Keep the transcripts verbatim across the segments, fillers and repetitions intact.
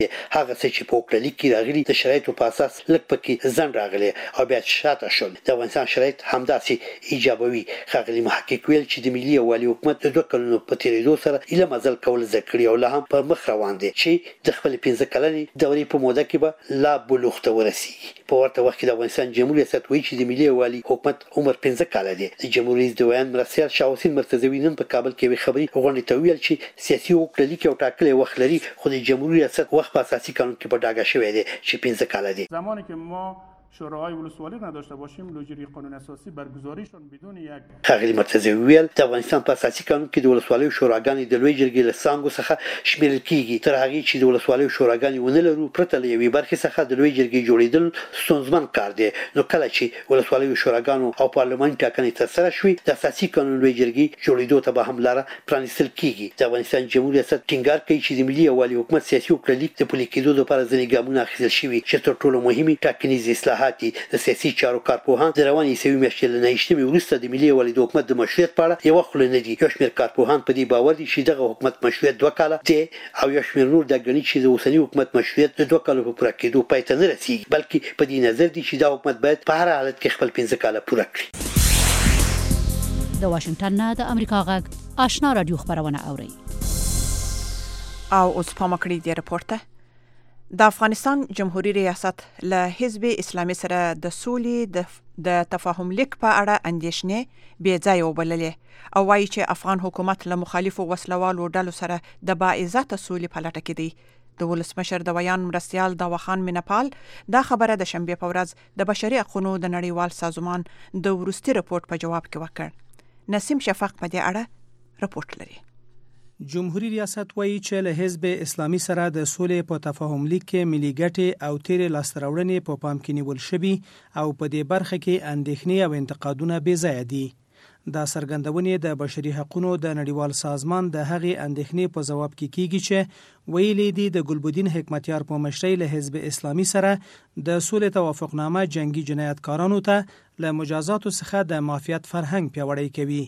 هغه څه چې په وکړه کې راغلي د شرایطو په اساس لږ پکې ځن راغلي او بیا شاته شول. د افغانستان شرایط همداسې ایجابوي. ښاغلي محقق ویل چې د ملي یووالي حکومت د دوه کلونو په تیریدو سره ایله مزل کول زده کړي او لا هم په مخ روان دي چې د خپل پنځه کلنې دورې په موده کې به لا بلوغ ته ورسیږي. په ورته وخت کې د افغانستان جمهوریت ریاست وایي چې د ملي یووالي حکومت عمر پنځه کاله دی. د جمهوریت د ویان مرستیال شاه حسین مرتضوي نن په کابل کې خبري غونډې ته ویل چې سیاسي وکړه لیک او ټاکلې وخت لري خو د جمهوریت ریاست وخت په اساسي قانون کې په ډاګه شوی دی چې پنځه کاله دی. زمانی که ما شورای ولسوالی نداشته باشیم لوجری قانون اساسی برگزاریشون بدون یک ښاغلي مرتضوي ویل د افغانستان په اساسي قانون کې د ولسوالۍ شوراګانې د لوی جرګې له څانګو څخه شمیرل کیږي. تر هغه چې د ولسوالۍ شوراګانې ونه لرو پرته له یوې برخې څخه د لوی جرګې جوړیدل ستونزمن کار دی. نو کله چې ولسوالۍ شوراګانو او پارلمان ټاکنې ترسره شوي د اساسي قانون لوی جرګې جوړیدو ته به هم لاره پرانیستل کیږي. د افغانستان جمهوریت ریاست ټینګار کوي چې د ملي یووالي حکومت سیاسي وکړه د پلي کېدو لپاره ځینې ګامونه اخیستل شوي چې تر ټولو مهمې ټاکنیز اصلاحات دي. د سیاسي چارو کارپوهان د رواني عیسوي میاشتې له نهشتمې وروسته د ملي یووالي د حکومت د مشروعیت په اړه یو خوله نه دي. یو شمېر کارپوهان په دې باور دي چې دغه حکومت مشروعیت دوه کاله دی او یو شمېر نور دا ګڼي چې د اوسني حکومت مشروعیت د دوه کالو په پوره کېدو پای ته نه رسیږي بلکې په دې نظر دي چې دا حکومت باید په هر حالت کې خپل پنځه کاله پوره کړي. د واشنگټن نه د امریکا غږ آشنا رادیو خبرونه اوري. او اوس په مکړی دی راپورته د افغانستان جمهوریت ریاست له حزب اسلامي سره د سولې د تفاهم لیک په اړه اندېښنې بې ځایه وبللې او وایي چې افغان حکومت له مخالفو وسلوالو ډلو سره د باعزته سولې په لټه کې دی. د ولسمشر د ویان مرستیال داوخان مینپال دا خبره د شنبې په ورځ د بشري حقوقو د نړیوال سازمان د وروستي رپورت په جواب کې وکړ. نسیم شفق په دې اړه رپورت لري. جمهوریت ریاست وایي چې له حزب اسلامي سره د سولې په تفاهم لیک کې ملي ګټې او تیرې لاسته راوړنې په پام کې نیول شوي او په دې برخه کې اندېښنې او انتقادونه بې ځایه دي. دا څرګندونې د بشري حقوقو د نړیوال سازمان د هغې اندېښنې په ځواب کې کیږي چې ویلي دي د ګلبدین حکمتیار په مشرۍ له حزب اسلامي سره د سولې توافقنامه جنگي جنایتکارانو ته له مجازاتو څخه د معافیت فرهنګ پیاوړی کوي.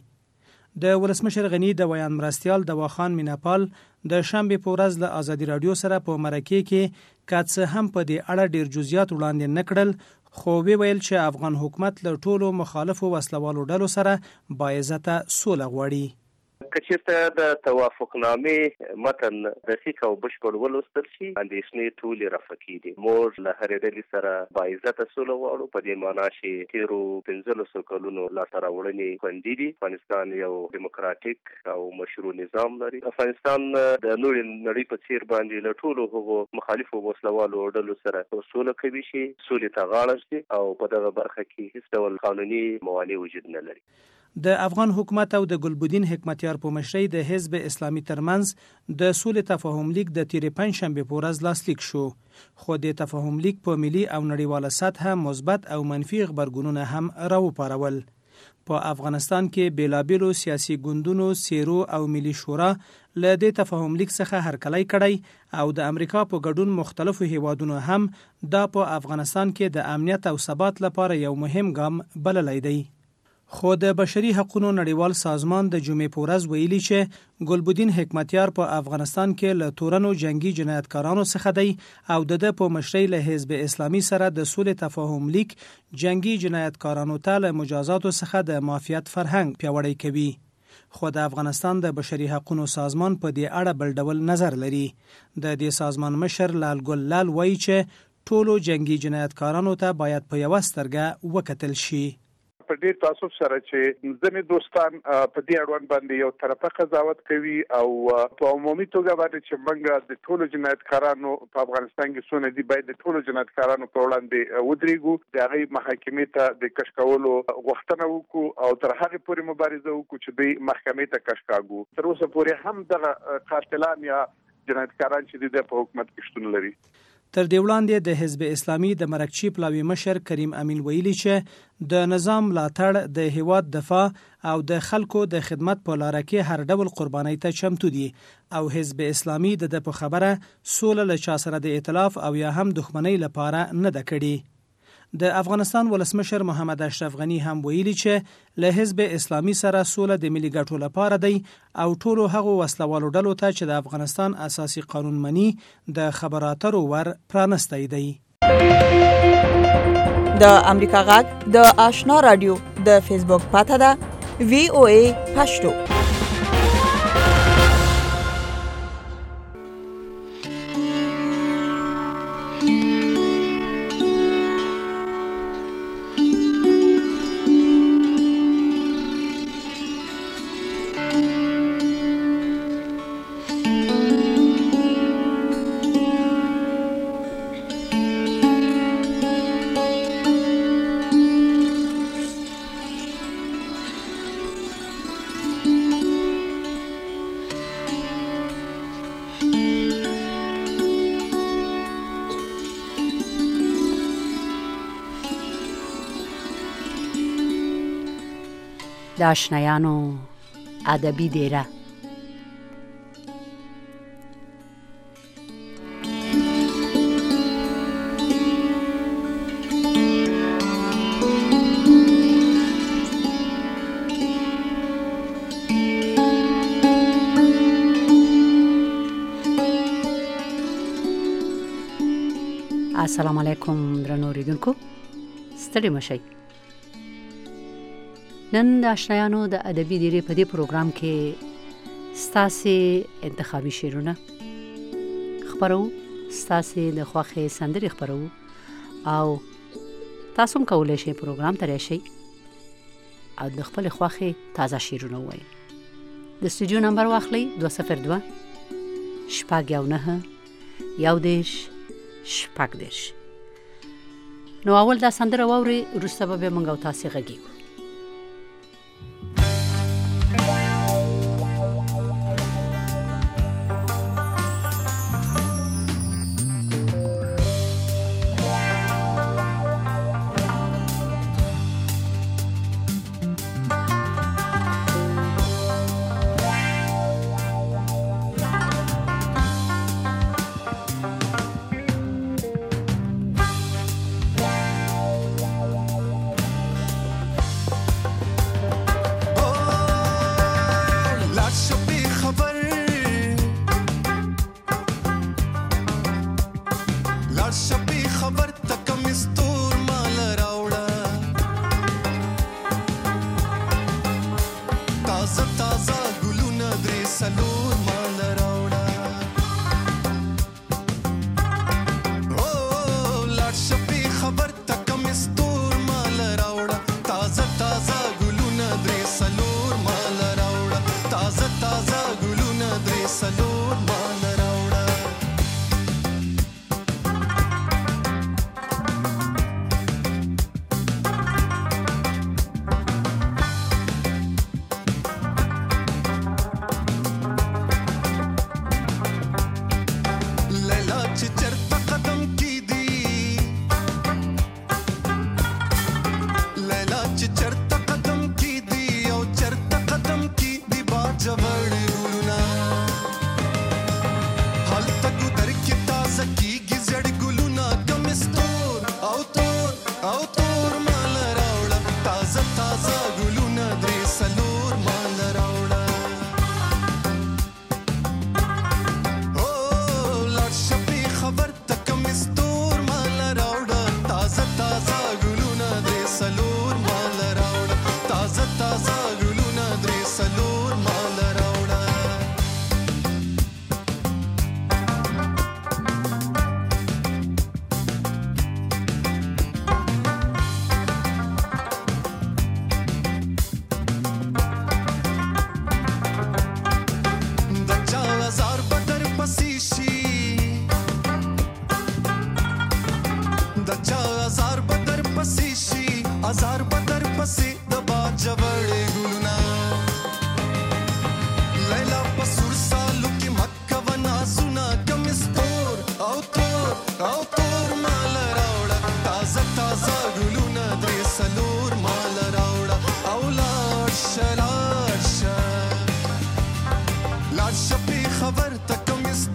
د ولسمشر غنی د ویان مرستیال داوخان مینپال د شنبې په ورځ له ازادي رادیو سره په مرکه کې کاڅ هم په دې اړه ډیر جزئیات وړاندې نکړل خو ویل چې افغان حکومت له ټولو مخالفو وسلوالو ډلو سره باعزته سوله غواړي. کچېرته د توافقنامې متن دقیق او بشپړ ولوستل شي اندېښنې ټولې رفع کېږي. موږ له هرې ډلې سره باعزته سوله غواړو په دې معنا چې تېرو پنځلسو کلونو لاسته راوړنې خوندي دي. افغانستان یو دیموکراتیک او مشروع نظام لري. افغانستان د نورې نړۍ په څېر باندې له ټولو هغو مخالفو وسلوالو ډلو سره سوله کوي چې سولې ته غاړه ږدي او په دغه برخه کې هېڅ ډول قانوني موانع وجود نه لري. د افغان حکومت او د ګلبدین حکمتیار په مشرۍ د حزب اسلامي ترمنځ د سولې تفاهم لیک د تیرې پنځشنبې په ورځ لاسلیک شو خو د تفاهم لیک په ملي او نړیواله سطحه مثبت او منفي غبرګونونه هم راوپارول. په افغانستان کې بیلابیلو سیاسي ګوندونو سیرو او ملي شورا له دې تفاهم لیک څخه هرکلی کړی او د امریکا په ګډون مختلفو هیوادونو هم دا په افغانستان کې د امنیت او ثبات لپاره یو مهم ګام بللی دی. خو د بشري حقوقو نړیوال سازمان د جمعې په ورځ ویلي چې ګلبدین حکمتیار په افغانستان کې له تورنو جنگي جنایتکارانو څخه دی او د په مشرۍ له حزب اسلامي سره د سولې تفاهم لیک جنگي جنایتکارانو ته له مجازاتو څخه د معافیت فرهنګ پیاوړی کوي. خو د افغانستان د بشري حقوقو سازمان په دې اړه بل ډول نظر لري. د دې سازمان مشر لال ګل لال وایي چې ټولو جنگي جنایتکارانو ته باید په یوه سترګه وکتل شي. په ډېر تاسف سره چې ځینې دوستان په دې اړوند باندې یو طرفه قضاوت کوي او په عمومي توګه باندې چې موږ د ټولو جنایتکارانو په افغانستان کې څونه دي باید د ټولو جنایتکارانو په وړاندې ودرېږو، د هغې محاکمې ته د کش کولو غوښتنه وکړو او تر هغې پورې مبارزه وکړو چې دوی محکمې ته کش کاږو. تر اوسه پورې هم دغه قاتلان یا جنایتکاران چې د په حکومت کې شتون لري. تر دې وړاندې د حزب اسلامي د مرکچی پلاوي مشر کریم امین ویلي چې د نظام ملاتړ د هیواد دفاع او د خلکو د خدمت په لار کې هر ډول قربانۍ ته چمتو دي او حزب اسلامي د په خبره سوله له چا سره د ائتلاف او یا هم دښمنۍ لپاره نه ده کړې. د افغانستان ولسمشر محمد اشرف غنی هم ویلي چې له حزب اسلامي سره سوله د ملي ګټو لپاره دی او ټولو هغو وسلوالو ډلو ته چې د افغانستان اساسي قانون مني د خبراترو ور پرانستی دی. د امریکا غږ د آشنا رادیو د فیسبوک پاته ده وی او ای پښتو. د آشنایانو ادبي دیره. السلام علیکم درنو اوریدونکو، ستړي مشئ. نن د آشنایانو د ادبي دیرې په دې پروګرام کې ستاسې انتخابي شعرونه خپرو، ستاسې د خوښې سندرې خپرو او تاسو هم کولی شئ پروګرام ته راشئ او د خپلې خوښې تازه شعرونه ووایئ. د استودیو نمبر واخلئ دوه صفر دوه شپږ یو نهه یو دېرش شپږ دېرش. نو اول دا سندره واورئ، وروسته به بیا موږ او تاسې غږیږو.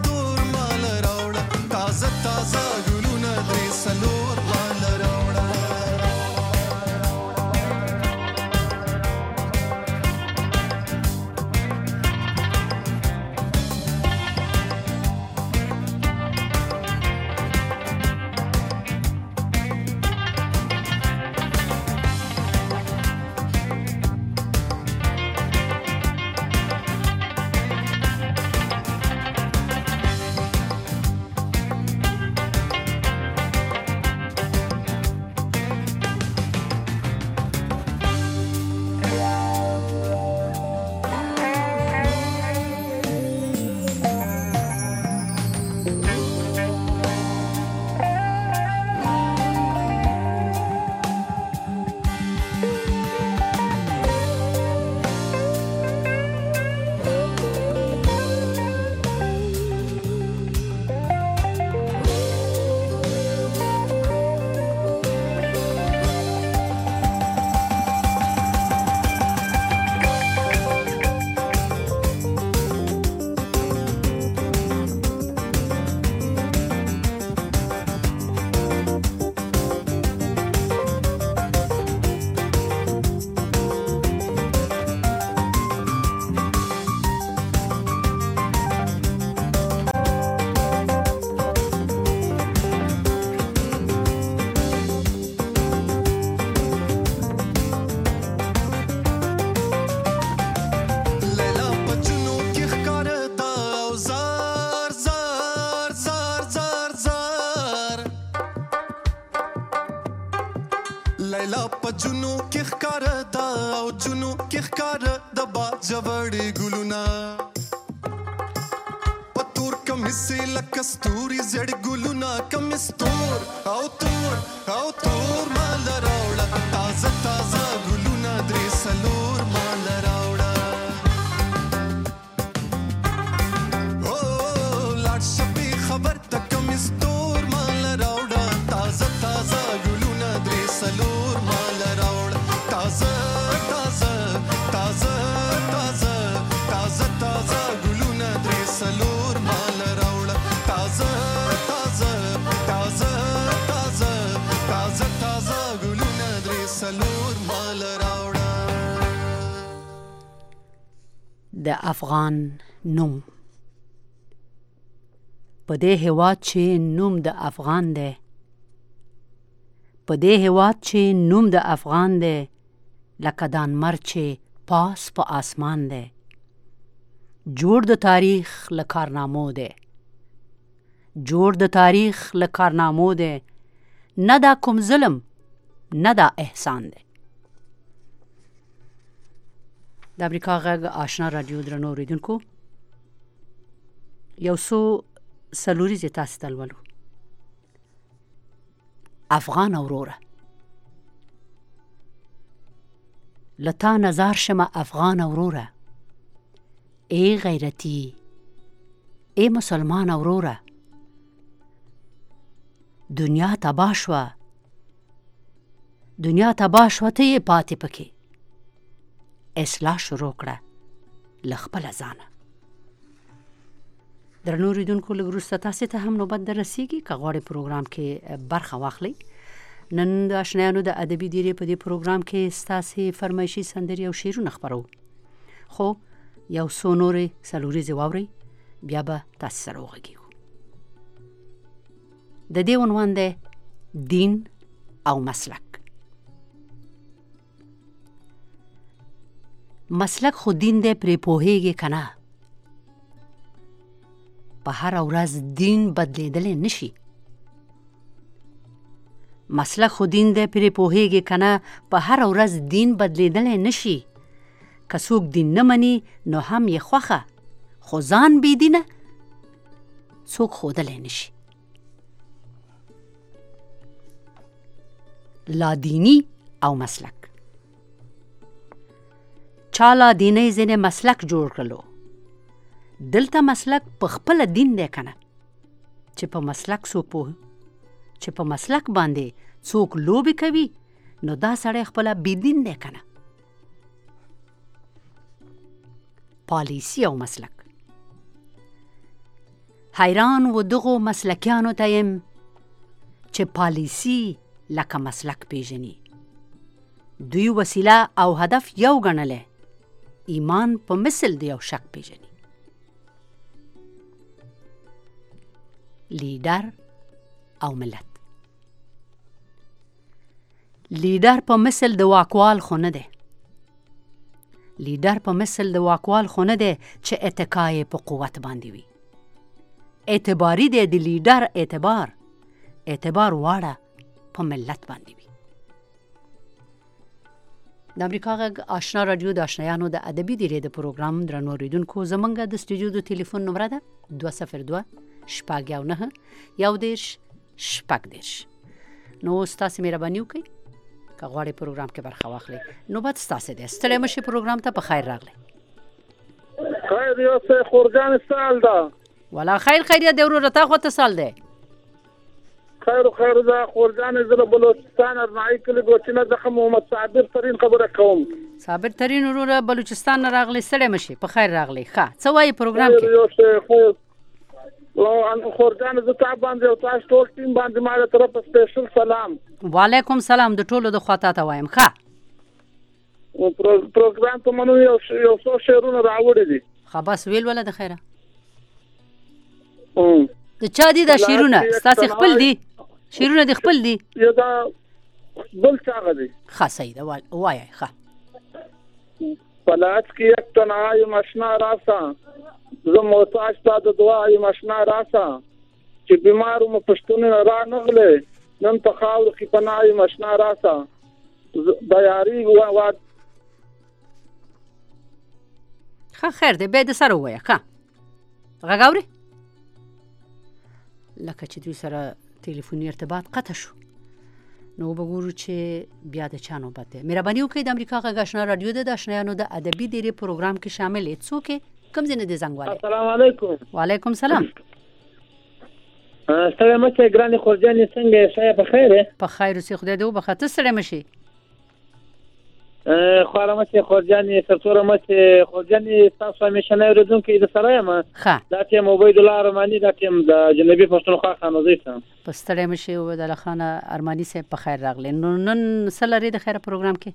تازه تازه ګلونه درې څلور مال راوړه. لاړه په جنو کې ښکاره دا او جنو کې ښکاره د باجوړې ګلونه په تور کمیسې لکه ستوري زړ ګلونه کمیس تور او تور او تور مال راوړه تازه تازه ګلونه درې څلور مال راوړه او لاړ شپې خبر ته کمیس تور مال راوړه تازه تازه ګلونه درې څلور مال راوړه تازه تازه تازه تازه تازه تازه ګلونه درې څلور مال راوړه تازه تازه تازه تازه تازه تازه ګلونه درې څلور مال راوړه د افغان نوم په دې هېواد چې نوم د افغان دی په دې هېواد چې نوم د افغان دی لکه دانمر چې پاس په آسمان دی جوړ د تاریخ له کارنامو دی جوړ د تاریخ له کارنامو دی نه دا کوم ظلم نه دا احسان دی د امریکا غږ آشنا رادیو درنو اوریدونکو یو څو څلوریزې تاسې ته لولو افغان وروره له تا نظر شمه افغان وروره ای غیرتی ای مسلمان وروره دنیا تباه شوه دنیا تباه شوه ته یې پاتې پکې اصلاح شروع کړه له خپله ځانه درنو اوریدونکو لږ وروسته تاسې ته هم نوبت در رسیږي که غواړئ پروګرام کې برخه واخلئ نن د اشنایانو د ادبي دیرې په دې پروګرام کې ستاسې فرمایشي سندرې او شعرونه خپرو خو یو څو نورې څلوریزې واورئ بیا به تاسې سره وغږیږو د دې عنوان دی دین او مسلک مسلک خو دین دی پرې پوهیږي که نه په هره ورځ دین بدلیدلی نشي مسلک خو دین دی پرې پوهیږي که نه په هره ورځ دین بدلیدلی نشي که څوک دین نه مني نو هم یې خوښه خو ځان بې دینه څوک ښودلی نشي لادینی او مسلک چا لادینۍ ځینې مسلک جوړ کړلو دلته مسلک په خپله دین دی که نه چې په مسلک څوک پوه چې په مسلک باندې څوک لوبې کوي نو دا سړی خپله بېدین دی که نه پالیسي او مسلک حیران و دغو مسلکیانو ته یم چې پالیسي لکه مسلک پیژني دوی وسیله او هدف یو ګڼلی ایمان په مثل د یو شک پیژني لیډر او ملت لیډر په مثل د واکوال خو نه دی لیډر په مثل د واکوال خو نه دی چې اتکا یې په قوت باندې وي اعتباري دی د لیډر اعتبار اعتبار واړه په ملت باندې وي د امریکا غږ آشنا رادیو د آشنایانو د ادبي دیرې د پروګرام درنو اوریدونکو زموږ د سټوډیو د ټلیفون نمبر ده دوه صفر دوه شپږ یو نهه یو دېرش شپږ دېرش نو ستاسې مهرباني وکړئ که غواړئ پروګرام کې برخه واخلئ نوبت ستاسې دی ستړی مه شئ پروګرام ته په خیر راغلی خیر یوسې خورجان سال ده والا خیر خیریت دی وروره تا خو ته سال دی خیر خیر ده خورجان زه له بلوچستان ارنایي کلي ګوچینه څخه محمد صابر ترین خبره کوم صابر ترین وروره بلوچستان نه راغلی ستړی مه شئ په خیر راغلی ښه څه وایي پروګرام کې خورجان زه تا باندې او تاسو ټول ټیم باندې ما له طرفه سپیشل سلام وعلیکم سلام د ټولو د خوا تا ته وایم ښه پروګرام ته منو یو څو شعرونه راوړي دي ښه بس ویل وله د خیره د چا دي دا شعرونه ستاسې خپل دي شعرونه دي خپل دي یو دا بل چاغه دي ښه صحیح ده وایه ښه پلاس کې یک تنها یم اشنا راسه زه محتاج تا د دعا یم اشنا راسه چې بیمار مو پښتون را نغله نن په خاور کې پناه یم اشنا راسه د یاري وا ښه خیر دی بیا د سره ووایه ښه غږ اورې لکه چې دوی سره تلیفوني ارتباط قطع شو نو به ګورو چې بیا د چا نوبت دی مهرباني وکړئ د امریکا غږ آشنا راډیو د آشنایانو د ادبي ډیرې پروګرام کې شامل یې څوک کوم ځای نه دی زنګ والی السلام علیکم وعلیکم سلام ستړی مه شئ ګرانې خورجانې څنګه یې ښه یې په خیر یې په خیر اوسې خدای دې وبخه ته ستړی مه شې خواره مه شئ خورجانې سرتوره مه شئ خورجانې ستاسو همیشنی اورېدونکی د سره یم دا ټیم عبیدالله ارماني دا ټیم د جنوبي پښتونخوا خانوزۍ څخه په ستړی مه شئ عبیدالله خان ارماني صاحب په خیر راغلی نو نن څه لرې د خیره پروګرام کې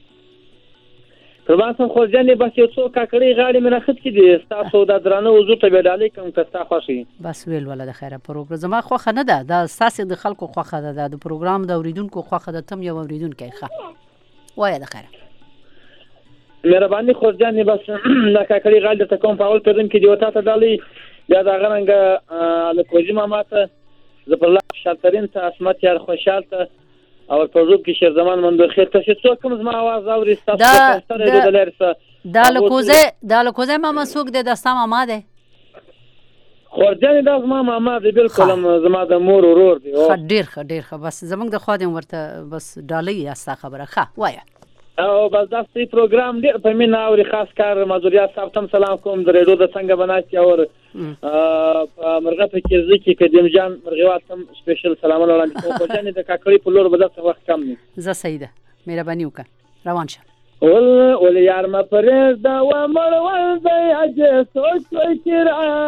قربان صاحب خورجانې بس یو څو کاکړۍ غاړې مې راخښتې دي ستاسو دا درانه حضور ته بیا ډالۍ کوم که ستا خوښ وي بس ویل وله د خیره پروګرام زما خوښه نه ده دا ستاسې د خلکو خوښه ده دا د پروګرام د اورېدونکو خوښه ده ته هم یو اورېدونکی ښه وایه د خیره مهرباني خورجانې بس دا کاکړۍ غاړې درته کوم په اول پیدون کې دي و تا ته ډالۍ بیا د هغه رنګه الکوزي ماما ته ظفرالله شالترین ته عصمت یار خوشحال ته او په ورځو کې شیر زمان مندوخې ته چې څوک کوم زما आवाज اوري ستاسو په ستاره د لارې څخه دا لکوزه دا لکوزه ماما څوک دی دا ستا ماما دی خورجانې دا زما ماما دی بالکل زما د مور ورور دی ښه ډېر ښه ډېر ښه بس زموږ د خوا دې ورته بس ډالۍ یا ستا خبره ښه وایه او بس دا ستاسو پروګرام ډېر په مینه اوري خاص کار مزوریات صاحب ته سلام کوم د ریډیو د څنګه بناستي او مرغه په کیرزي کې قدیم جان مرغوات هم سپیشل سلامونه وړاندې کوم خورجانې د کاکړۍ په لور به داسې وخت کم دی زه صحیح ده مهرباني وکړه روان شه ول ول یار ما پرېږده و مړول دی اجې سوچ فکر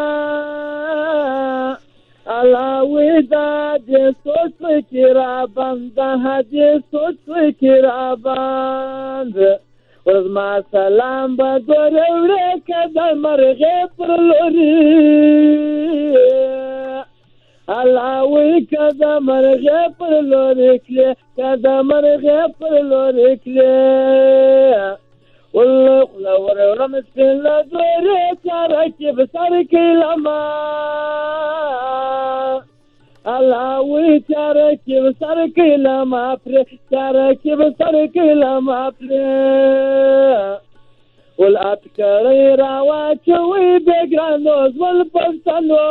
علاوی دا دې سوچ فکر بنده دې سوچ فکر بند ورځ ما سلام به دورې وړې که د مرغې پر لوري علاوی که د مرغې پر لوري کړې که د مرغې پر لوري کړې والله خوله وروړم سپین له دورې چاره کې به سر کې لما علاوی چاره کې به سر کې لما پرې چاره کې به سر کې لما پرې ول اتکړې راواچوي بېګرانو ځول پښتنو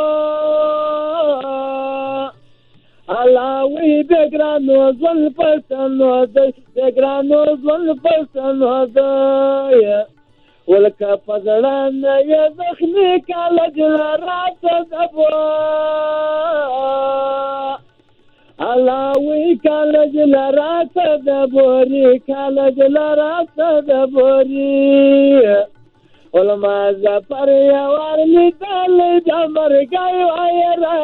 علاوی بېګرانو ځول پښتنو بېګرانو ځول پښتنو ولکه په زړه نه یې زخمي کاله جله راته دبو علاوی کاله جله راته دبوري کاله جله راته دبوري ولما زفر یوار لیدلی د مرګی وایره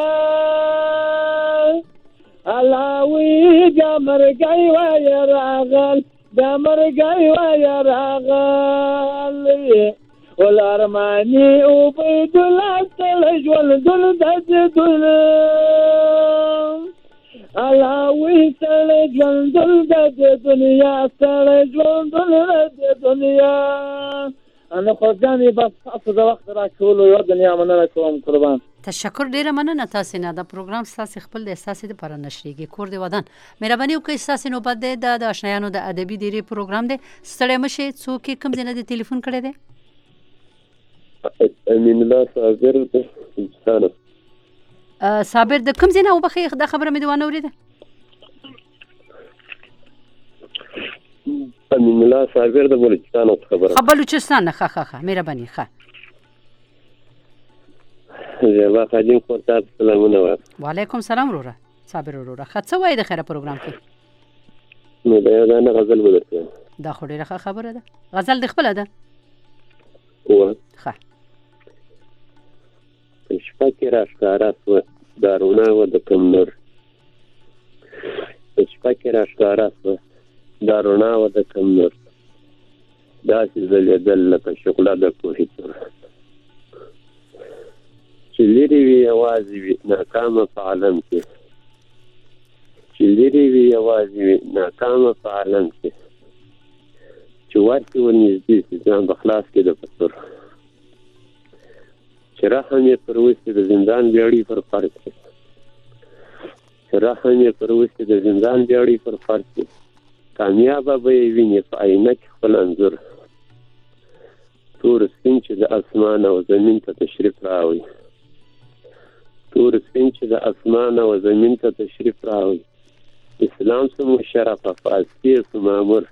علاوی د مرګی وایراغل د مرګی وایراغل ولارمانی عبیدالله ستړی ژوندون دجدون علاوی ستړی ژوندون د دنیا ستړی ژوندون د دنیا انا خورجانې بس تاسو د وخت راکولو یو دنیا مننه کوم قربان تشکر ډیره مننه تاسو نه دا پروګرام تاسو خپل د احساس لپاره نشریږي کور دی ودان مهرباني وکړئ تاسو نو بد د آشنایانو د ادبي ډیری پروګرام دی ستړی مشه څوک کوم ځای نه د ټلیفون کړی دی امین الله صابر د پاکستان صابر د کوم ځای نه وبخې دا خبره مې دوانه اوریده امین الله صابر د بلوچستان خبره خبر بلوچستان ښه ښه ښه مهرباني ښه زه خادم کوته سلامونه وایم وعلیکم سلام وروره صابر وروره ښه څه وایي د خیره پروګرام کې نو دا یو دانه غزل ودرته دا خو ډیره ښه خبره ده غزل د خپله ده و ښه شپه کې راښکاره سوه دا رڼا وه د کوم نور شپه کې راښکاره سوه دا رڼا وه د کوم نور داسې ځلېدل لکه شغله د کوهي تور چې لرې وي یوازې وي ناکامه په عالم کې چې لرې وي یوازې وي ناکامه په عالم کې چې ورکې ورنږدې شي ځان به خلاص کړي د پسور چې رحم یې پر وسې د زندان بیاړي پر فرض کې چې رحم یې پر وسې د زندان بیاړي پر فرض کې کامیابه به یې ویني په آینه کې خپل انځور تور سپین چې د اسمان او زمین ته تشریف راوړي تور سپین چې د اسمان او زمین ته تشریف راوړي اسلام سمو شرفه فاستی سو مامور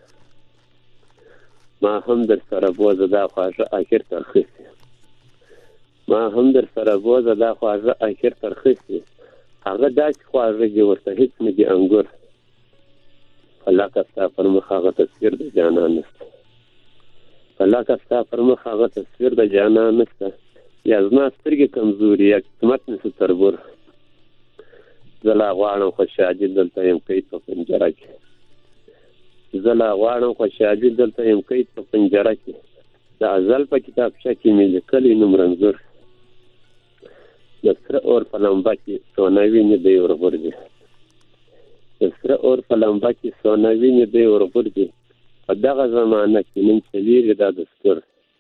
ما هم در سره بوزه دا خواږه آخر ترخیصي ما هم در سره بوزه دا خواږه آخر ترخیصي هغه داسې خواږه دي ورته هېڅ نه دي انګور فلکه ستا پر مخ هغه تصویر د جانان نسته فلکه ستا پر مخ هغه تصویر د جانان نسته یا زما سترګې کمزوري یا قسمت نسو تربور زه لا غواړم خوشحالي دلته یم قید په پنجره کې زه لا غواړم خوشحالي دلته یم قید په پنجره کې د ازل په کتابچه کې مې لیکلی نوم رنځور د سره اور په لمبه کې سونه وینې دی ورغورځي د سره اور په لمبه کې سونه وینې دی ورغورځي په دغه زمانه کې نن چلیږي دا دستور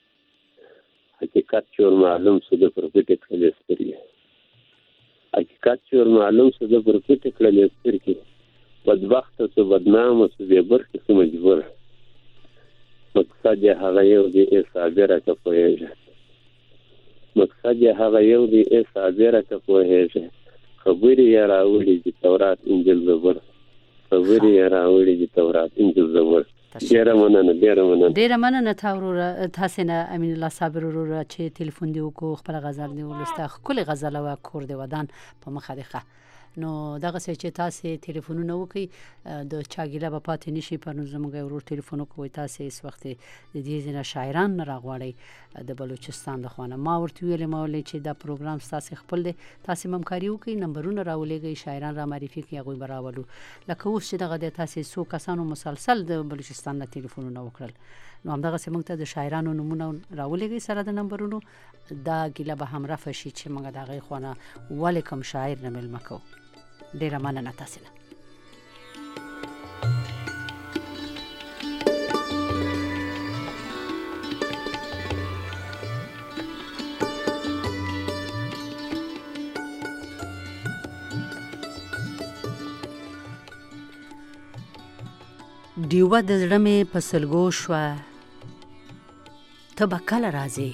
حقیقت چې ور معلوم سو د پر پټې کړلې سترګې حقیقت چې ور معلوم سو د پر پټې کړلې سترګې بدبخته سو بدنامه سو بې برخې سو مجبور مقصد یې هغه یو دی ای صابره که پوهېږه مقصد یې هغه یو دی ای صابره که پوهېږه خبرې یې راوړي دي تورات انجیل زبور خبرې یې راوړي دي تورات انجیل زبور ډېره مننه ډېره مننه ډېره مننه تا وروره تاسې نه امین الله صابر وروره چې تلیفون دې وکړو خپله غزل دې ولوسته ښکلې غزله وه کور د ودان په مخه دې ښه نو دغسې چې تاسې تلیفونونه وکړئ د چا ګیله به پاتې نه شي په نو زموږ یو ورور تلیفون وکړئ تاسې هېڅ وخت د دې ځینې شاعران نه راغواړئ د بلوچستان د خوا نه ما ورته ویلې ما ویلې چې دا پروګرام ستاسې خپل دی تاسې ممکاري وکړئ نمبرونه راولېږئ شاعران را معرفي کړئ هغوی به راولو لکه اوس چې دغه دی تاسې څو کسانو مسلسل د بلوچستان نه تلیفونونه وکړل نو همدغسې موږ ته د شاعرانو نومونه راولېږئ سره د نمبرونو دا ګیله به هم رفع شي چې موږ د هغې خوا نه ولې کوم شاعر نه مېلمه کوو ډېره مننه تاسې نه ډیوه د زړه مې په سلګو شوه ته به کله راځې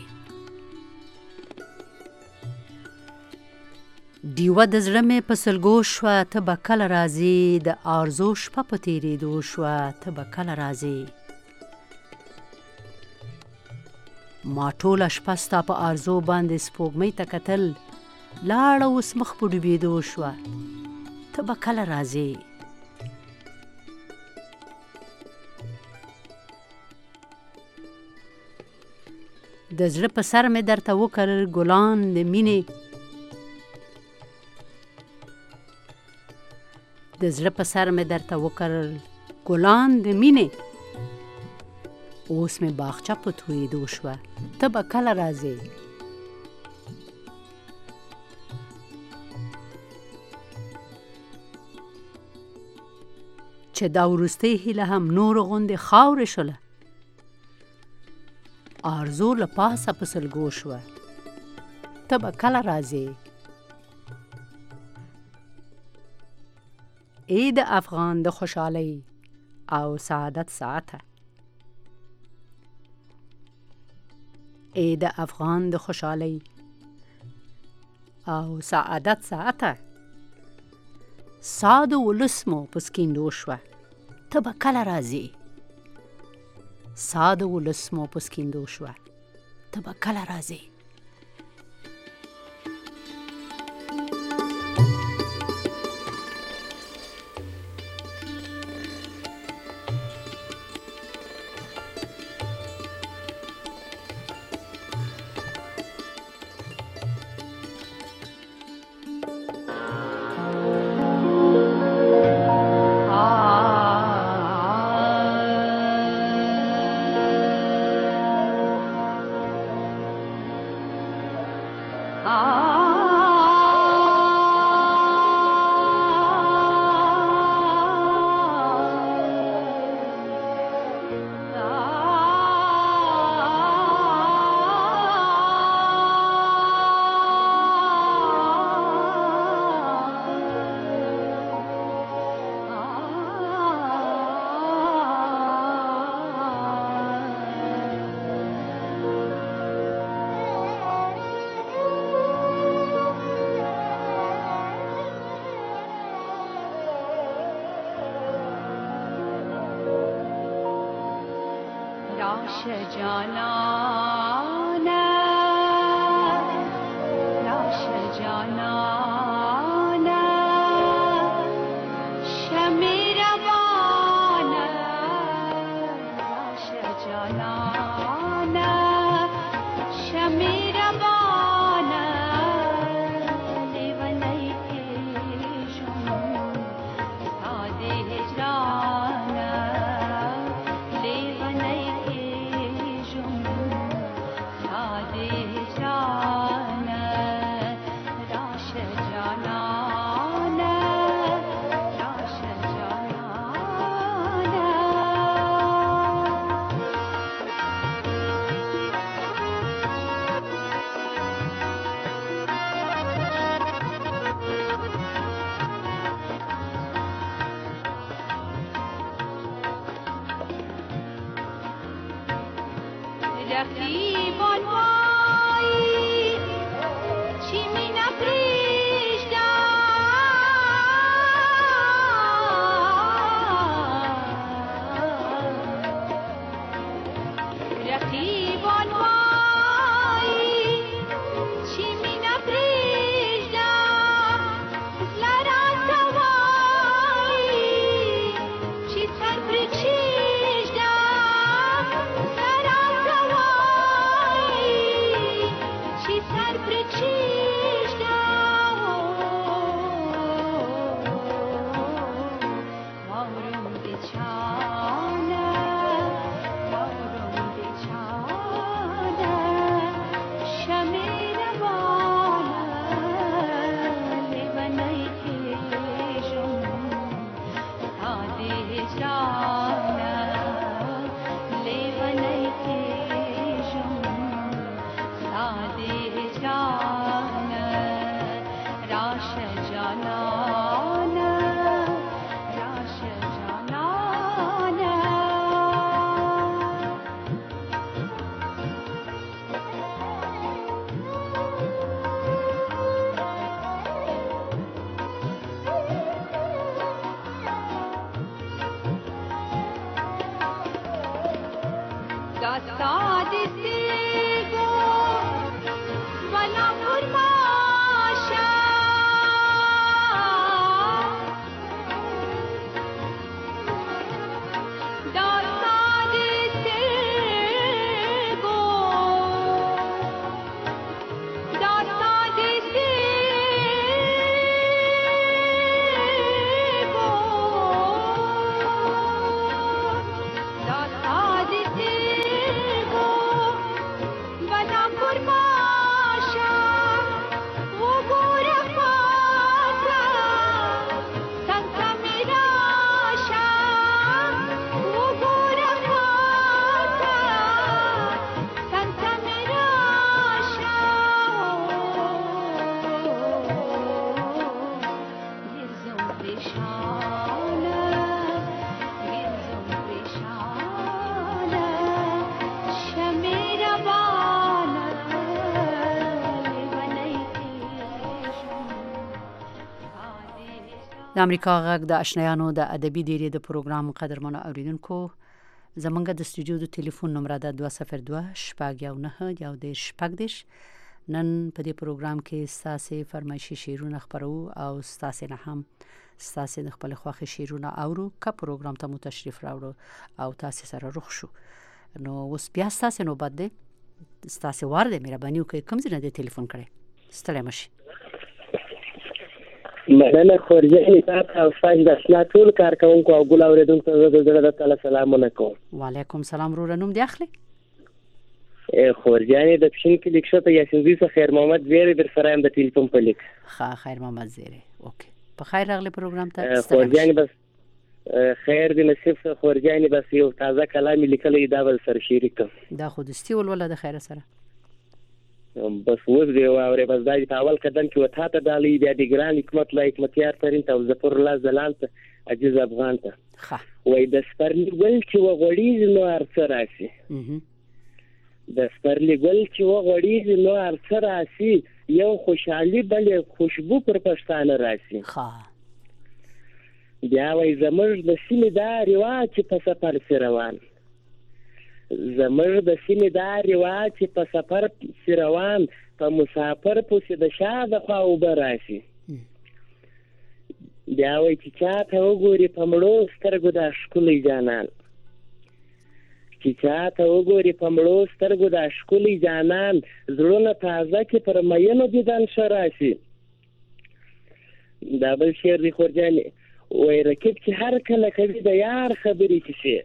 ډیوه د زړه مې په سلګو شوه ته به کله راځې د آرزو شپه په تېرېدو شوه ته به کله راځې ما ټوله شپه ستا په آرزو باندې سپوږمۍ ته کتل لاړه اوس مخ په ډوبېدو شوه ته به کله راځې د زړه په سر مې درته وکرل ګلان د مینې د زړه په سر مې درته وکرل ګلان د مینې اوس مې باغچه په تویېدو شوه ته به کله راځې چې دا وروستۍ هیله هم نور غوندې خاورې شوله آرزو له پاسه په سلګو شوه ته به کله راځې ای د افغان د خوشحالۍ او سعادت ساعته ای د افغان د خوشحالۍ او سعادت ساعته ساد ولس مو په سکیندو شوه ته به کله راځې ساده ولس مو په سکیندو شوه ته به کله راځې د امریکا غږ د آشنایانو د ادبي دیری د پروګرام قدرمنو اوریدونکو زمونږ د استودیو د ټلیفون نمبر ده دوه صفر دوه شپږ یو نه یو دېرش شپږ دېرش. نن په دې پروګرام کې ستاسې فرمایشي شعرونه خپرو او ستاسې نه هم ستاسې د خپل خوښې شعرونه اورو که پروګرام ته مو تشریف راوړو او تاسې سره رخ شو. نو اوس بیا ستاسې نوبت دی، ستاسې وار دی، مهرباني وکړئ کوم ځای نه دی ټلیفون کړی. ستړی مشي. مننه خورجانې تاسو او فاش د اسنا ټول کارکونکو او ګل اوریدونکو ته د زړه د تعالی سلامونه کوم. وعلیکم سلام. ورور نوم دی اخلي؟ خورجانې د پښین کې لیک شته یاسین زی څخه خیر محمد زیری در سره هم د ټلیفون په لیک. ښه خیر محمد زیری. اوکې. په خیر راغلی پروګرام ته. خورجانې بس خیر دې نصیب سره خورجانې بس یو تازه کلام لیکلی دا بل سره شریک کوم. دا خو دستی ولوله د خیر سره. بس اوس دی واورې بس دا د اول قدم کې وتا ته دالي بیا د ګران حکمت لا حکمتیار پرین ته ظفر الله زلال ته عجز افغان ته وای د سپرلی ګل چې وغړیږي نو ارڅ راشي. د سپرلی ګل چې وغړیږي نو ارڅ راشي یو خوشحالي بلې خوشبو پر پښتانه راشي. بیا وای زموږ د سیمې دا رواج چې په سفر سره روان زموږ د سیمې دا رواج چې په سفر پسې روان په مسافر پسې د شا د خوا اوبه راشي بیا وایي چې چا ته وګوري په مړو سترګو دا ښکلی جانان چې چا ته وګوري په مړو سترګو دا ښکلی جانان زړونه تازه کې پر مینو دیدن ښه راشي دا بل شعر دی خورجانې وایي رقیب چې هر کله کوي د یار خبرې کیسې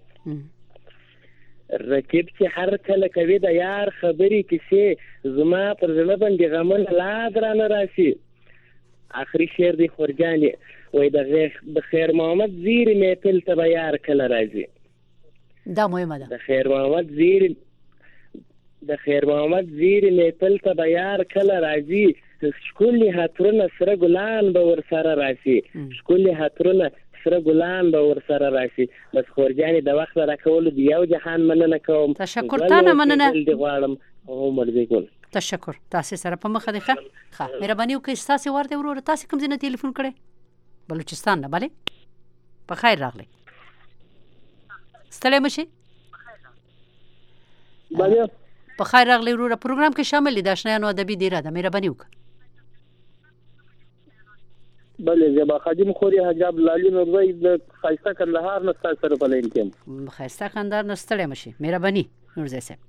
رقیب چې هر کله کوي د یار خبرې کیسې زما پر زړه باندې غمونه لا درانه راشي آخري شعر دی خورجانې وایي د خیر محمد زیري محفل ته به یار کله راځي دا مهمه ده د خیر محمد زیري د خیر محمد زیري محفل ته به یار کله راځي ښکلي عطرونه سره ګلان به ورسره راشي ښکلي عطرونه سره ګلان به ورسره راشي بس خورجانې د وخت راکولو د یو جهان مننه کوم تشکر تانه مننه دې غواړم عمر دې ګل تشکر تاسو سره په مخه ده ښه مهرباني وکړئ تاسو ورته ورور تاسو کوم ځای نه ټلیفون کړئ بلوچستان نه bale په خیر راغلی ستړی مشي bale په خیر راغلی ورور پروګرام کې شامل دي د آشنایانو ادبي دیره ده مهرباني وکړه bale زبا خادم خوري حجاب لالي نورزي د خایسته کندهار نه سره په لین کې خایسته کندهار نه ستړی مشي مهرباني نورزي صاحب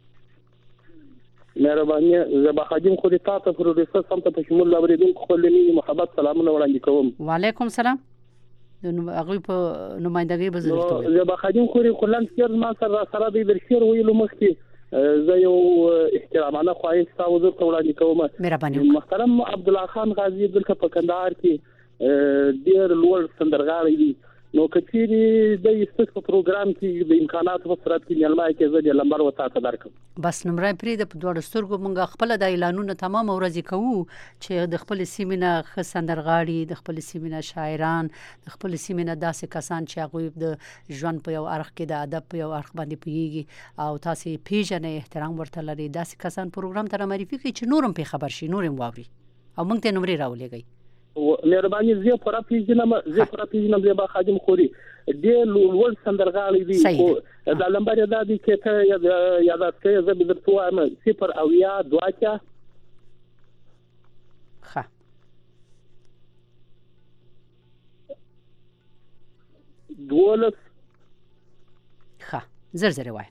مهرباني زبا خادم خوري تاسو پروډوسر سم ته شمول اوریدونکو خپلنی محبت سلامونه وړاندې کوم وعلیکم سلام نو هغه په نمائندګۍ بزرګ زبا خادم خوري خلان سیر ما سره سره د درشیر ویلو مخکې زه یو احترامانه خواهش تاسو ته وړاندې کوم مهرباني محترم عبد الله خان غازی دلته په کندهار کې ډیر لوړ سندرغاړی دی نو کچېری د ایستس په پروګرام کې د امکاناتو په صورت کې نیلمه کې زه د لمبر وتا ته درکم بس نمرای پرې د دوړ سترګو مونږ خپل د اعلانونو تمام ورځي کوو چې د خپل سیمینه خ سندرغاړي د خپل سیمینه شاعران د خپل سیمینه داسې کسان چې هغه د ژوند په یو اړخ کې د ادب په یو اړخ باندې پیږي او تاسو پیژنې احترام ورته لري داسې کسان پروګرام ته معرفي کوي چې نورم په خبر شي نورم واوري او مونږ ته نمرې راولېږي مهرباني زه پر پیژنم زه پر پیژنم زه با خادم خوري د لول سندرغاړي دي د لمبر د دې کې ته یا د څه زه به درته وایم صفر او یا دواچا ښه دولس ښه زر زر وای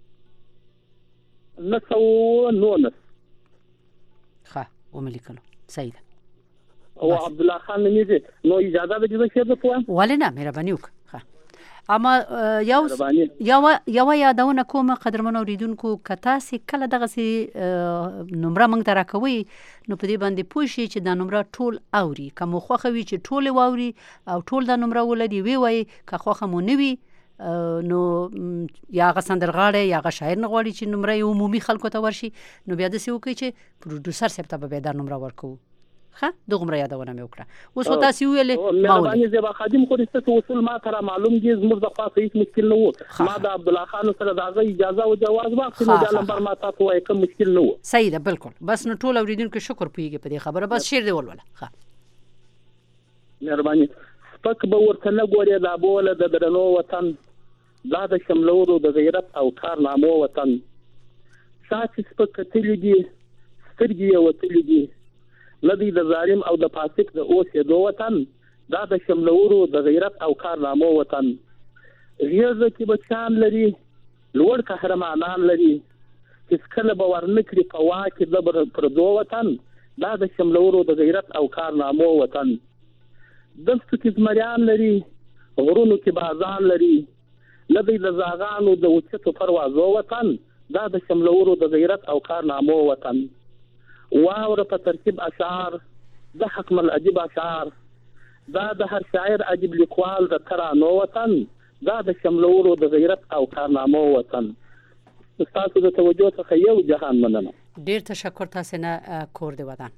نسو نونس ښه وملیکلو صحیح ده او عبد الله خان نمیږي نو اجازه ده چې څه ده ولنه مهرباني وکړه اما یو یو یو یادونه کوم قدرمن اوریدونکو کتا سي کله دغه سي نمبر موږ ته راکوي نو په دې باندې پوښي چې دا نمبر ټول اوري کوم خوخوي چې ټول واوري او ټول دا نمبر ولدي وی وای که خوخه مو نوي نو یا غ سندرغاړي یا غ شاعر نه غواړي چې نمبر عمومي خلکو ته ورشي نو بیا د سی وکي چې پروډوسر سپ ته به دا نمبر ورکو ها دغه یادونه مې وکړه اوس وتا سی ویلې مهرباني زبا خادم خو رسته وصول ما ترا معلوم دي زموږ د خاصه هیڅ مشکل نه وو ما د عبد الله خان سره د اجازه او جواز واخلو د نمبر ما تاسو وای کوم مشکل نه وو صحیح ده بالکل بس نو ټول اوریدونکو شکر پیږي په دې خبره بس شیر دی ولوله ها مهرباني سپک به ورته نه ګوري دا بوله د درنو وطن دا د شملورو د غیرت او کارنامو وطن ساتي سپک تللی دي سترګي او تللی دي لدی د ظالم او د فاسق د اوسېدو وطن دا د شملورو د غیرت او کارنامو وطن غیرت کې بچان لري لوړ قهرمانان لري چې کله به ورنکړي په واکه د پردو وطن دا د شملورو د غیرت او کارنامو وطن دلته کې زمریان لري غرونو کې بازان لري لدی د زاغانو د اوچتو پروازو وطن دا د شملورو د غیرت او کارنامو وطن واور په ترتیب اشعار د حکم العجب اشعار دا د هر شاعر عجب لیکوال د ترانو وطن دا د شملورو د غیرت او کارنامو وطن تاسو د توجه څخه یو جهان مننه ډیر تشکر تاسو نه کور دی ودان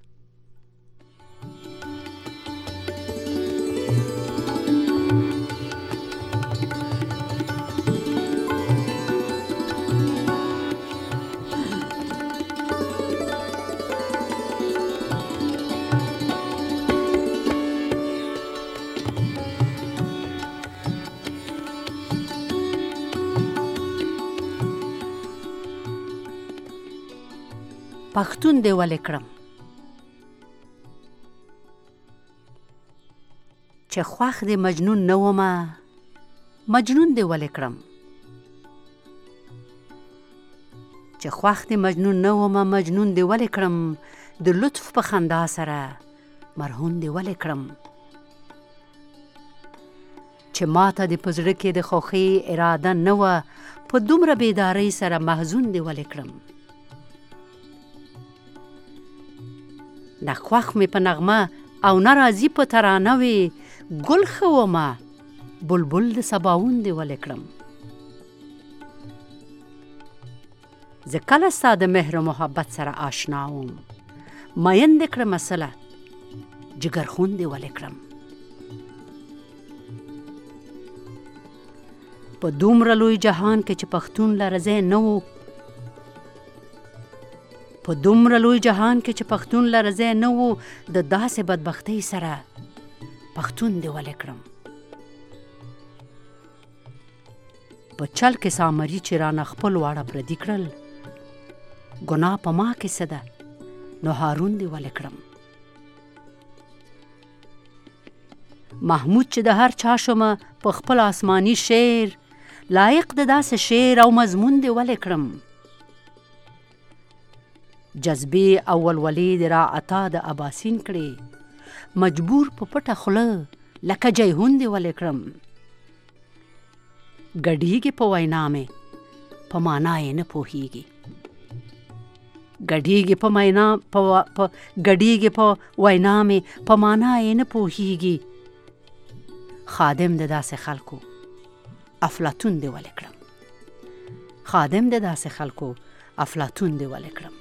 پښتون دی ولې کړم چې خوښ دی مجنون نه ومه مجنون دی ولې کړم چې خوښ دی مجنون نه ومه مجنون دی ولې کړم د لطف په خندا سره مرهون دی ولې کړم چې ماته د په زړه کې د خوښۍ اراده نه وه په دومره بیدارۍ سره محزون دی ولې کړم نه خوښ مې په نغمه او نه راځي په ترانه وي ګل ښه ومه بلبل د سباوون دی ولې کړم زه کله ستا د مهر و محبت سره آشنا وم مین دې کړمه سله جګرخون دی ولې کړم په دومره لوی جهان کې چې پښتون لره ځای نه و په دومره لوی جهان کې چې پښتون لره ځای نه و د داسې بدبختۍ سره پښتون دی ولې کړم په چل کې سامري چې رانه خپل واړه پردي کړل ګناه په ما کې څه ده نو هارون دی ولې کړم محمود چې د هر چا شومه په خپل آسماني شعر لایق د داسې شعر او مضمون دی ولې کړم جذبې او ولولې د را عطا د اباسین کړې مجبور په پټه خوله لکه جیهون دی ولې کړم ګډیږي په وینا مې په معنا یې نه پوهیږي ګډیږي په مینا په ګډیږي په وینا مې په معنا یې نه پوهیږي خادم د داسې خلکو افلاطون دی ولې کړم خادم د داسې خلکو افلاطون دی ولې کړم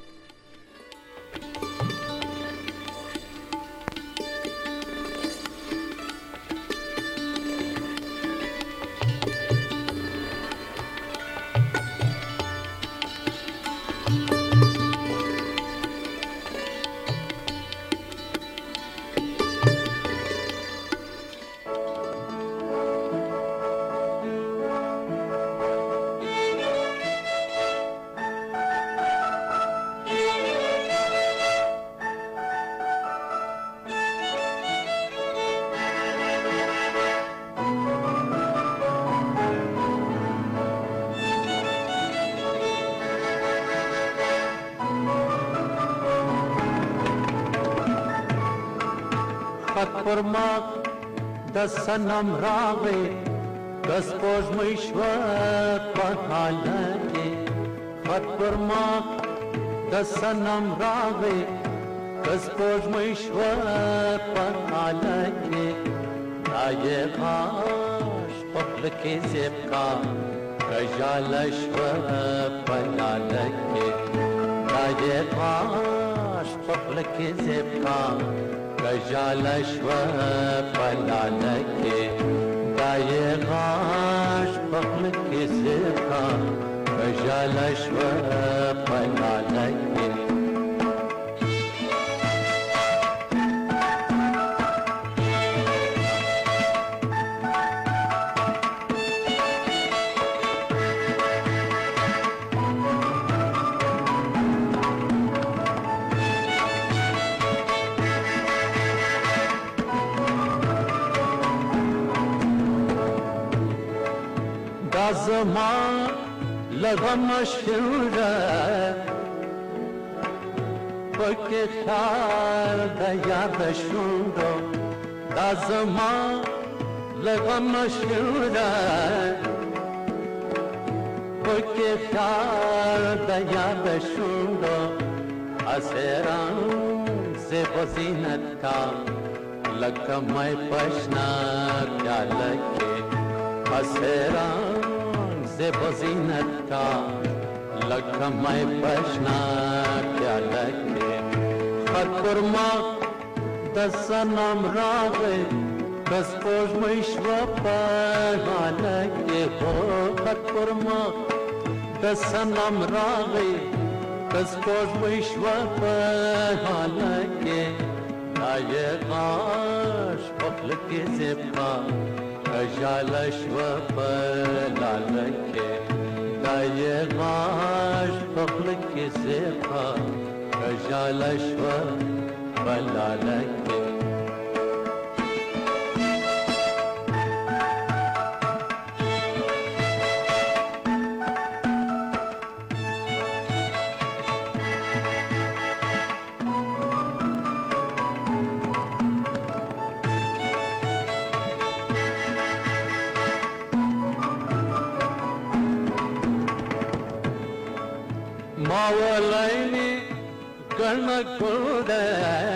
پر ما د سنم راغې د سپوږمۍ شوه په حاله کې خط پر ما د سنم راغې د سپوږمۍ شوه په حاله کې دا یې غاښ په خوله کې زیب کا کژاله شوه په لاله کې دا یې غاښ په خوله کې زیب کا کژاله شوه په لاله کې دا یې غاښ په خوله کې زیب کا کژاله شوه په لاله کې زما لغم شوره پکې خیال د یاد شوندو دا زما لغم شوره پکې خیال د یاد شوندو اسران سے بزینت کا لکه مې پښنا پیاله کې اسران से बजीनत का लखा मैं पशना क्या लगे खतरमा दसनम रागे दस पोष मैश्व पर लगे हो खतरमा दसनम रागे दस पोष मैश्व पर लगे आये गाश पकल के ज़िप्पा कजाला शवा पर लालके दाये गाश पखल के ज़िप्पा کجاله شوه په لاله کې ماولینی گرنکوده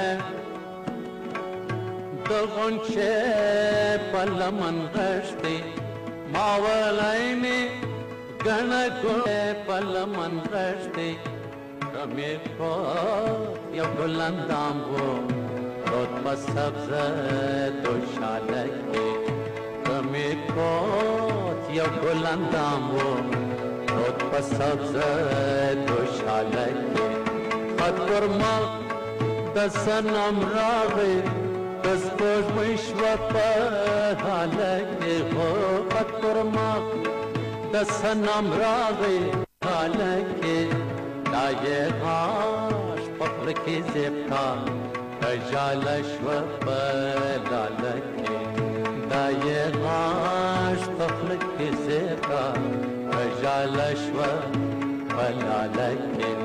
دغنچه پلمن غشتی ماولینی گرنکوده پلمن غشتی کمی کو یو گلندام و رود پسبز دوشالکی کمی کو یو گلندام و رود پسبز دوشالکی خط پرما دسنم راغی دس پوش میشو پهالکی خط پرما دسنم راغی حالکی دایه غاش پخلکی زبتا کجالش و پلالکی دایه غاش پخلکی زبتا کجالش و پلالکی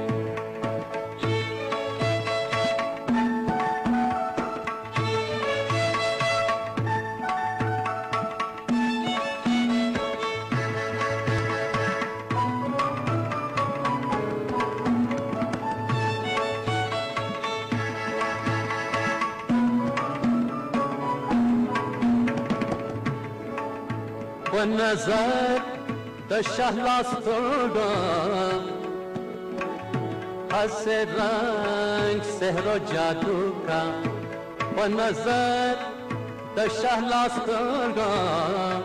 والنظر تشهلاس تردم حس رنگ سحر و جادو کا والنظر تشهلاس تردم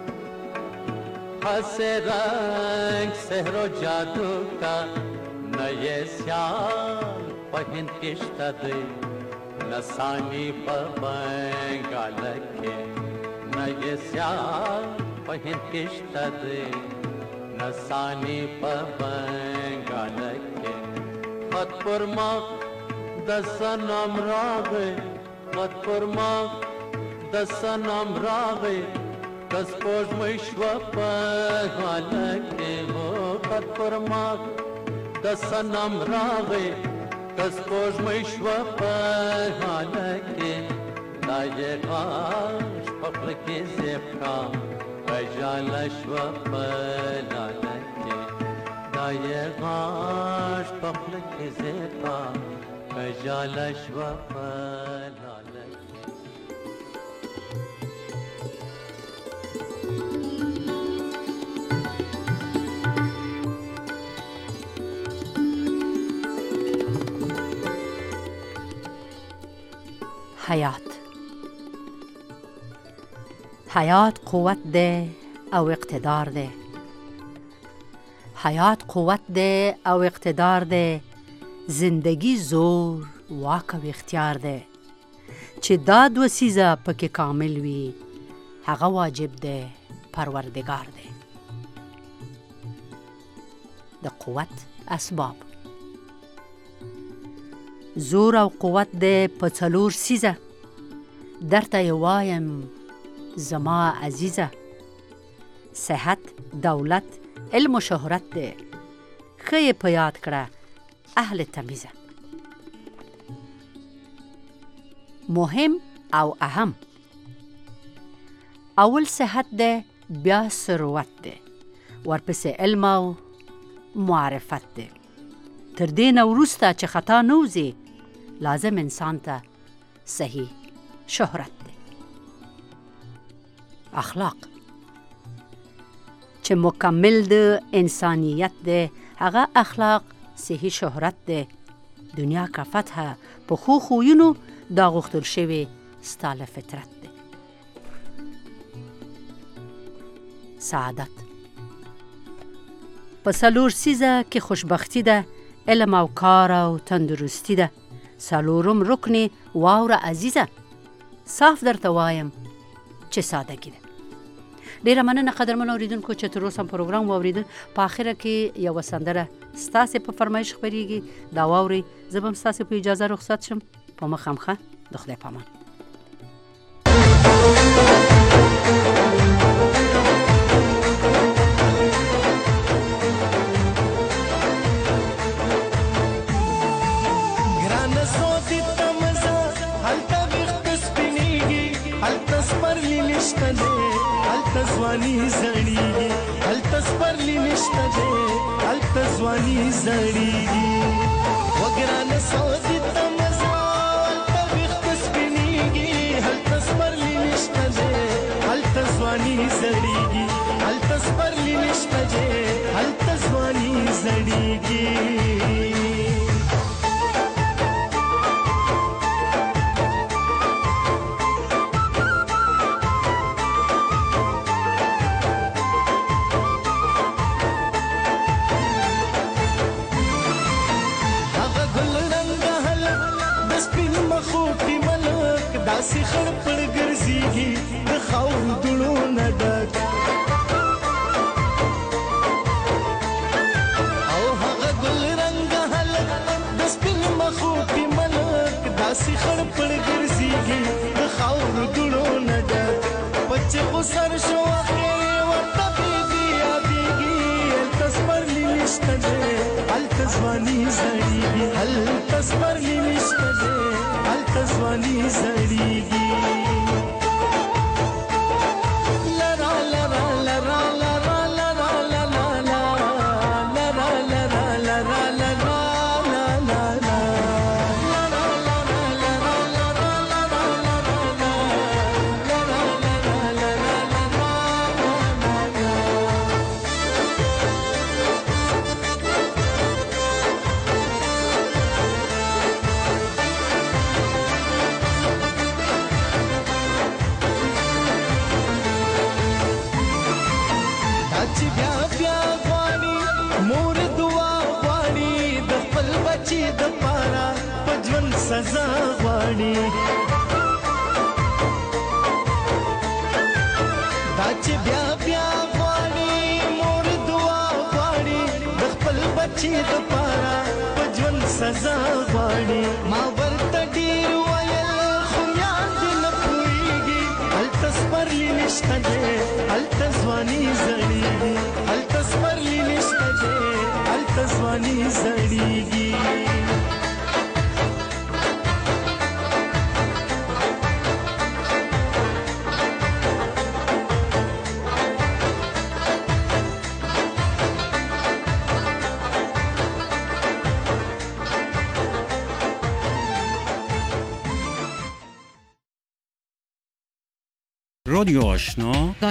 حس رنگ سحر و جادو کا نئے سیال پہن کشت دے نسانی پبنگالکے نئے سیال پہن کشت دے نسانی پبنگالکے خط پرما دسنم راغے خط پرما دسنم راغے دس پوش میشو پہالکے ہو خط پرما دسنم راغے دس پوش میشو پہالکے دایه غاش پخلکی زبکا کجالش و پلالکی دایه غاش پخلکی زبکا کجالش و پلالکی حیات حیات قوت ده او اقتدار ده حیات قوت ده او اقتدار ده زندگی زور واک او اختیار ده چې دا دو سیزه پکې کامل وي هغه واجب ده پروردگار ده د قوت اسباب زور او قوت ده په څلور سیزه درته یې وایم زما عزیزه صحت دولت علم و شهرت ده ښه یې په یاد کړه اهل تمیزه مهم او اهم اول صحت ده بیا ثروت ده ورپسې علم او معرفت ده تر دې نه وروسته چې خطا نه وځي لازم انسان ته صحیح شهرت ده اخلاق چې مکمل د انسانیت ده هغه اخلاق صحیح شهرت ده دنیا کا فتح په خو خوینو دا غوښتل شوی ستا له فطرت ده سعادت په څلور سیزه کې خوشبختی ده علم او کار او تندرستی ده څلورم رکن واوره عزیزه صاف درته وایم چې سادگی ده ډیره مننه قدرمن اوریدونکو چې تر اوسه پروګرام واوریدل. په اخره کې یو سندره ستاسو په فرمایش خبريږي دا واوري. زبم ستاسو په اجازه رخصت شم. په مخامخه د خدای پامان. ځواني زړیږي هلته سپرلی نشته دی هلته ځواني زړیږي وګرانه سوځي ته مزه هلته ویښت سپینېږي هلته سپرلی نشته دی هلته ځواني زړیږي هلته سپرلی نشته دی هلته ځواني زړیږي داسې خړ پړ ګرځيږي د خاورو دړو نه ډک او هغه ګل رنګ هلک د سپین مخو کې ملک داسې خړ پړ ګرځيږي د خاورو دړو نه ډک بچ خو سر شو اخر ورته بيږي يادېږي هلته سپرلی نشته دی هلته ځواني زړیږي هلته سپرلی نشته دی هلته ځواني زړیږي لرا لرا لرا لرا لرا لرا لرا لرا لرا لرا سزا غواړي دا چې بیا بیا غواړي مور دعا غواړي د خپل بچي د پاره په ژوند سزا غواړي ما ورته ډیر ویل خو یاد نه پوهېږي هلته سپرلی نشته دی هلته ځواني زړیږي هلته سپرلی نشته دی هلته ځواني زړیږي رادیو آشنا